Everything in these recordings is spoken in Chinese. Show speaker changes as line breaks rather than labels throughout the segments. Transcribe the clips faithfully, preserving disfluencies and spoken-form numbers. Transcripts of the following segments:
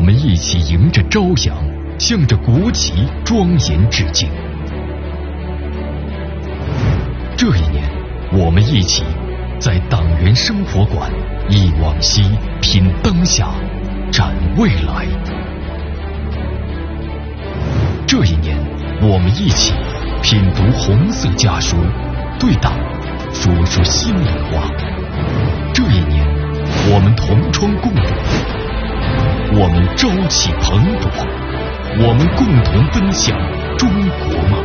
们一起迎着朝阳，向着国旗庄严致敬。这一年，我们一起在党员生活馆忆往昔，品当下，展未来。这一年，我们一起品读红色家书，对党说说心里话。这一年，我们同窗共舞，我们朝气蓬勃，我们共同奔向中国梦。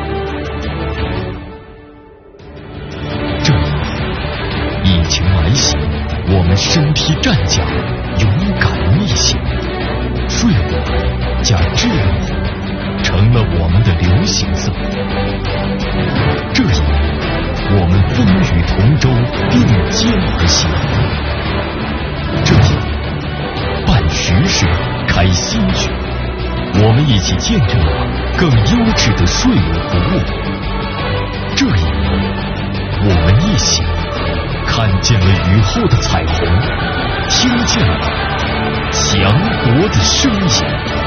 这一年，疫情来袭，我们身披战甲，勇敢逆行。税务加志愿成了我们的流行色。这一年，我们风雨同舟，并肩而行。这一年，办实事，开新局，我们一起见证了更优质的税务服务。这一年，我们一起看见了雨后的彩虹，听见了强国的声音。